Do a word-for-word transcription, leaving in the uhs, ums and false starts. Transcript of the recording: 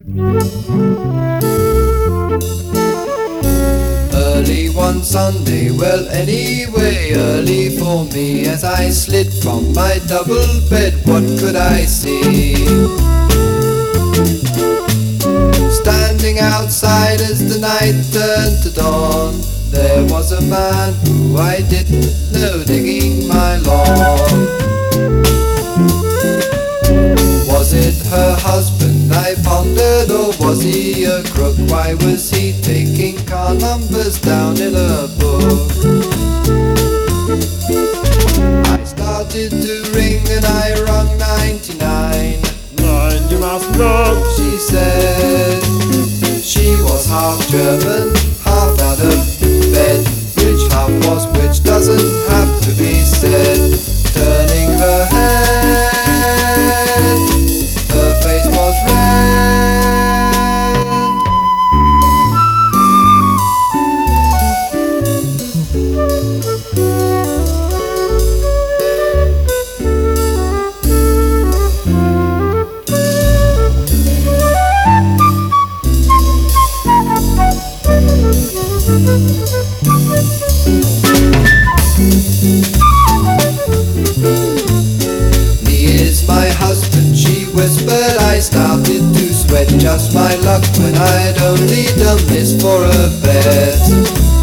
Early one Sunday, well anyway, early for me, as I slid from my double bed, what could I see? Standing outside as the night turned to dawn, there was a man who I didn't know digging my lawn. Was it her husband, I pondered, or was he a crook? Why was he taking car numbers down in a book? I started to ring and I rung ninety-nine. Nein, you must not. She said she was half German, half out of bed. Which half was which doesn't have to be said. Turning her head, her face was red. He is my husband, she whispered. I started to sweat, just my luck when I'd only done this for a bet.